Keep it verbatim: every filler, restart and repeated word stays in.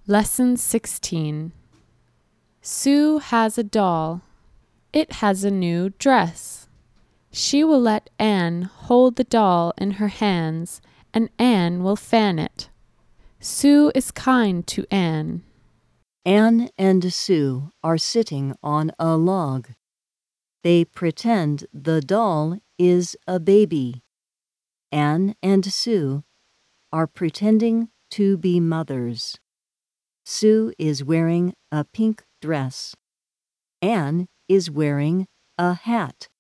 Lesson sixteen. Sue has a doll. It has a new dress. She will let Anne hold the doll in her hands, and Anne will fan it. Sue is kind to Anne. Anne and Sue are sitting on a log. They pretend the doll is a baby. Anne and Sue are pretending to be mothers. Sue is wearing a pink dress. Anne is wearing a hat.